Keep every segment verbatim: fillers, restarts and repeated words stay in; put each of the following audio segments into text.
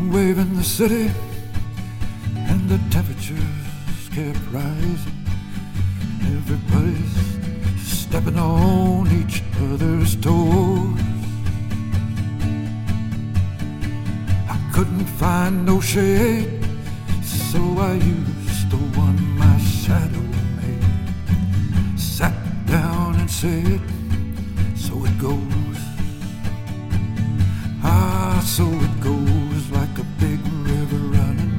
wave in the city, and the temperatures kept rising. Everybody's stepping on each other's toes. I couldn't find no shade, so I used the one my shadow made. Sat down and said, so it goes. Ah, so it goes, like a big river running.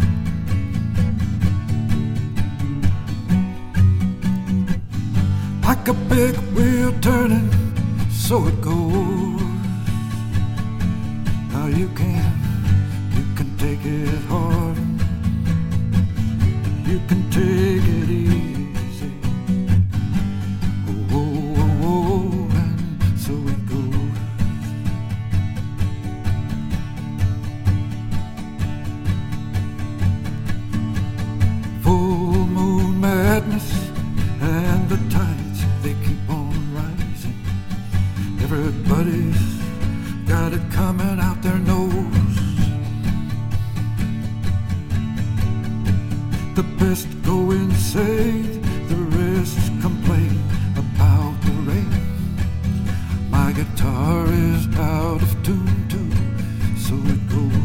Like a big wheel turning, so it goes. Now you can, you can take it hard, you can take it easy. Oh, oh, oh, oh, and so it goes. Full moon madness and the tides, they keep on rising. Everybody's got it coming out their nose. The best go insane, the rest complain about the rain. My guitar is out of tune too, so it goes.